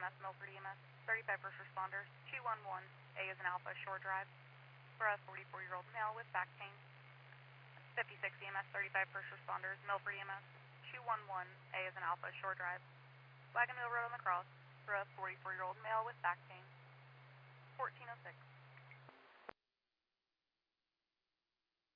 EMS, Milford EMS, 35 first responders, 211, A is an Alpha, Shore Drive, for a 44-year-old male with back pain. 56 EMS, 35 first responders, Milford EMS, 211, A is an Alpha, Shore Drive, Wagon Wheel Road on the Cross, for a 44-year-old male with back pain. 1406.